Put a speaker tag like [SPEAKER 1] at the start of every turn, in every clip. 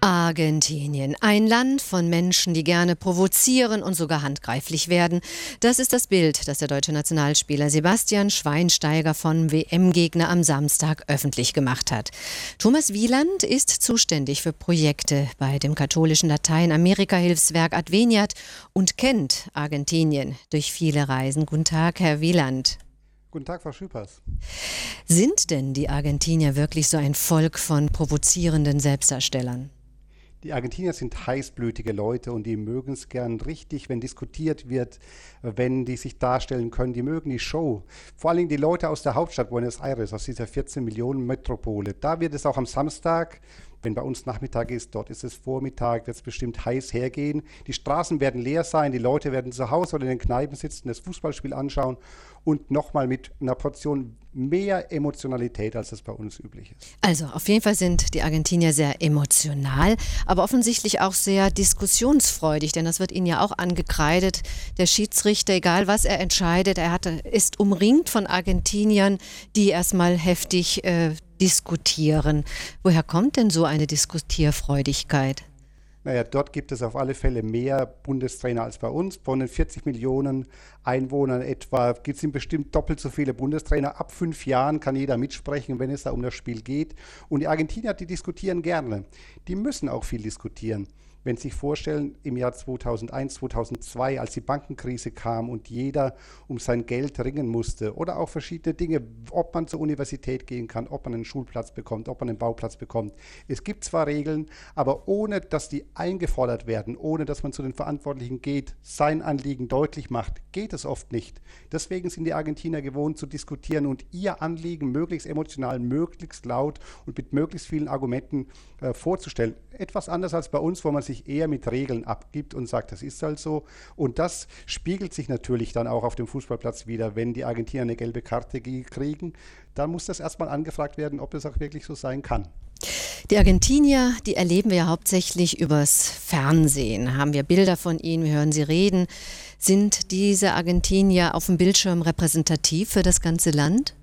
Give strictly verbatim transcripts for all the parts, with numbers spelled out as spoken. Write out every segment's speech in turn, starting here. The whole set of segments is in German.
[SPEAKER 1] Argentinien, ein Land von Menschen, die gerne provozieren und sogar handgreiflich werden. Das ist das Bild, das der deutsche Nationalspieler Sebastian Schweinsteiger von W M-Gegner am Samstag öffentlich gemacht hat. Thomas Wieland ist zuständig für Projekte bei dem katholischen Lateinamerika-Hilfswerk Adveniat und kennt Argentinien durch viele Reisen. Guten Tag, Herr Wieland.
[SPEAKER 2] Guten Tag, Frau Schüpers.
[SPEAKER 1] Sind denn die Argentinier wirklich so ein Volk von provozierenden Selbstdarstellern?
[SPEAKER 2] Die Argentinier sind heißblütige Leute und die mögen es gern richtig, wenn diskutiert wird, wenn die sich darstellen können. Die mögen die Show. Vor allem die Leute aus der Hauptstadt Buenos Aires, aus dieser vierzehn Millionen Metropole. Da wird es auch am Samstag, wenn bei uns Nachmittag ist, dort ist es Vormittag, wird es bestimmt heiß hergehen. Die Straßen werden leer sein, die Leute werden zu Hause oder in den Kneipen sitzen, das Fußballspiel anschauen und nochmal mit einer Portion mehr Emotionalität, als das bei uns üblich ist.
[SPEAKER 1] Also auf jeden Fall sind die Argentinier sehr emotional, aber offensichtlich auch sehr diskussionsfreudig, denn das wird ihnen ja auch angekreidet. Der Schiedsrichter, egal was er entscheidet, er hatte, ist umringt von Argentiniern, die erstmal heftig äh, diskutieren. Woher kommt denn so eine Diskutierfreudigkeit?
[SPEAKER 2] Naja, dort gibt es auf alle Fälle mehr Bundestrainer als bei uns. Von den vierzig Millionen Einwohnern etwa gibt es bestimmt doppelt so viele Bundestrainer. Ab fünf Jahren kann jeder mitsprechen, wenn es da um das Spiel geht. Und die Argentinier, die diskutieren gerne. Die müssen auch viel diskutieren. Wenn Sie sich vorstellen, im Jahr zweitausendeins, zweitausendzwei, als die Bankenkrise kam und jeder um sein Geld ringen musste oder auch verschiedene Dinge, ob man zur Universität gehen kann, ob man einen Schulplatz bekommt, ob man einen Bauplatz bekommt. Es gibt zwar Regeln, aber ohne, dass die eingefordert werden, ohne, dass man zu den Verantwortlichen geht, sein Anliegen deutlich macht, geht es oft nicht. Deswegen sind die Argentinier gewohnt zu diskutieren und ihr Anliegen möglichst emotional, möglichst laut und mit möglichst vielen Argumenten äh, vorzustellen. Etwas anders als bei uns, wo man sich eher mit Regeln abgibt und sagt, das ist halt so. Und das spiegelt sich natürlich dann auch auf dem Fußballplatz wieder. Wenn die Argentinier eine gelbe Karte kriegen, dann muss das erstmal angefragt werden, ob es auch wirklich so sein kann.
[SPEAKER 1] Die Argentinier, die erleben wir ja hauptsächlich übers Fernsehen. Haben wir Bilder von ihnen, wir hören sie reden. Sind diese Argentinier auf dem Bildschirm repräsentativ für das ganze Land?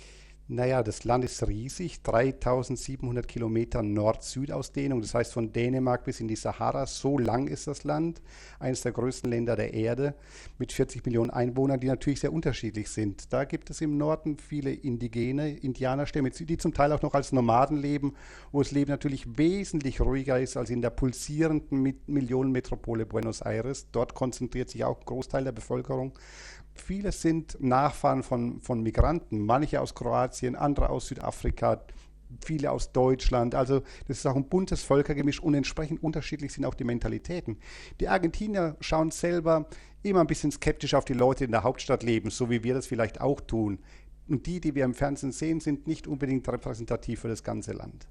[SPEAKER 2] Naja, das Land ist riesig, dreitausendsiebenhundert Kilometer Nord-Süd-Ausdehnung, das heißt von Dänemark bis in die Sahara, so lang ist das Land, eines der größten Länder der Erde mit vierzig Millionen Einwohnern, die natürlich sehr unterschiedlich sind. Da gibt es im Norden viele indigene Indianerstämme, die zum Teil auch noch als Nomaden leben, wo das Leben natürlich wesentlich ruhiger ist als in der pulsierenden Millionenmetropole Buenos Aires. Dort konzentriert sich auch ein Großteil der Bevölkerung. Viele sind Nachfahren von, von Migranten, manche aus Kroatien, andere aus Südafrika, viele aus Deutschland. Also das ist auch ein buntes Völkergemisch und entsprechend unterschiedlich sind auch die Mentalitäten. Die Argentinier schauen selber immer ein bisschen skeptisch auf die Leute, die in der Hauptstadt leben, so wie wir das vielleicht auch tun. Und die, die wir im Fernsehen sehen, sind nicht unbedingt repräsentativ für das ganze Land.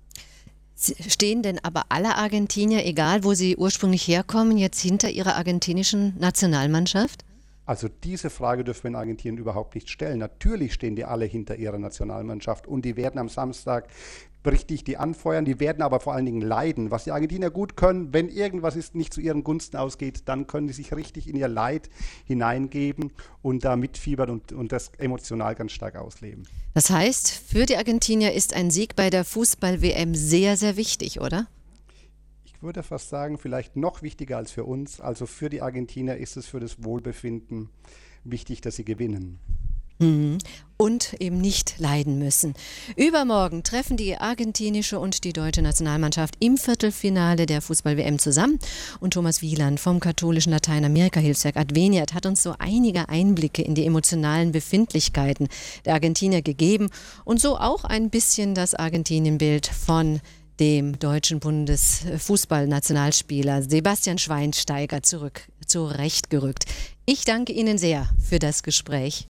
[SPEAKER 1] Stehen denn aber alle Argentinier, egal wo sie ursprünglich herkommen, jetzt hinter ihrer argentinischen Nationalmannschaft?
[SPEAKER 2] Also diese Frage dürfen wir in Argentinien überhaupt nicht stellen. Natürlich stehen die alle hinter ihrer Nationalmannschaft und die werden am Samstag richtig die anfeuern, die werden aber vor allen Dingen leiden. Was die Argentinier gut können, wenn irgendwas ist, nicht zu ihren Gunsten ausgeht, dann können die sich richtig in ihr Leid hineingeben und da mitfiebern und, und das emotional ganz stark ausleben.
[SPEAKER 1] Das heißt, für die Argentinier ist ein Sieg bei der Fußball-W M sehr, sehr wichtig, oder?
[SPEAKER 2] Ich würde fast sagen, vielleicht noch wichtiger als für uns. Also für die Argentinier ist es für das Wohlbefinden wichtig, dass sie gewinnen.
[SPEAKER 1] Mhm. Und eben nicht leiden müssen. Übermorgen treffen die argentinische und die deutsche Nationalmannschaft im Viertelfinale der Fußball-W M zusammen. Und Thomas Wieland vom katholischen Lateinamerika-Hilfswerk Adveniat hat uns so einige Einblicke in die emotionalen Befindlichkeiten der Argentinier gegeben und so auch ein bisschen das Argentinien-Bild von dem deutschen Bundesfußballnationalspieler Sebastian Schweinsteiger zurück zurechtgerückt. Ich danke Ihnen sehr für das Gespräch.